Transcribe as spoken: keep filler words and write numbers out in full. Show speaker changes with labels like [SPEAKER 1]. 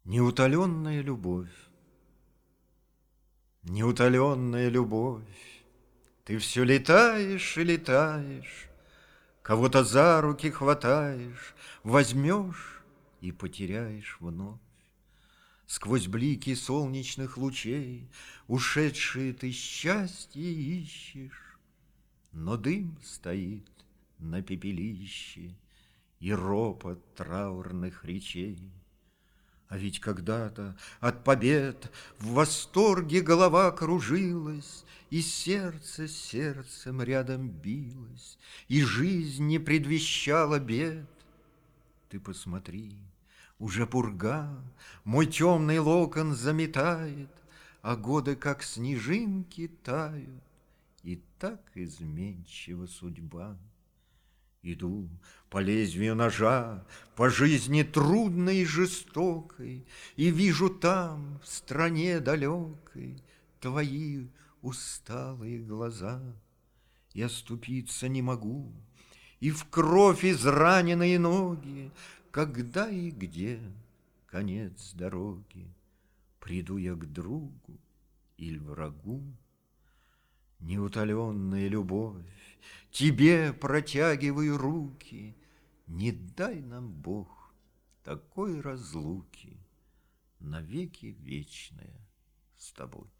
[SPEAKER 1] Неутоленная любовь, неутоленная любовь, Ты все летаешь и летаешь, Кого-то за руки хватаешь, Возьмешь и потеряешь вновь. Сквозь блики солнечных лучей Ушедшие ты счастье ищешь, Но дым стоит на пепелище И ропот траурных речей. А ведь когда-то от побед В восторге голова кружилась, И сердце с сердцем рядом билось, И жизнь не предвещала бед. Ты посмотри, уже пурга Мой темный локон заметает, А годы, как снежинки, тают, И так изменчива судьба. Иду по лезвию ножа, по жизни трудной и жестокой, И вижу там, в стране далекой, Твои усталые глаза. Я ступиться не могу, и в кровь израненные ноги. Когда и где конец дороги? Приду я к другу или врагу? Неутоленная любовь, тебе протягиваю руки, Не дай нам, Бог, такой разлуки, Навеки вечная с тобой.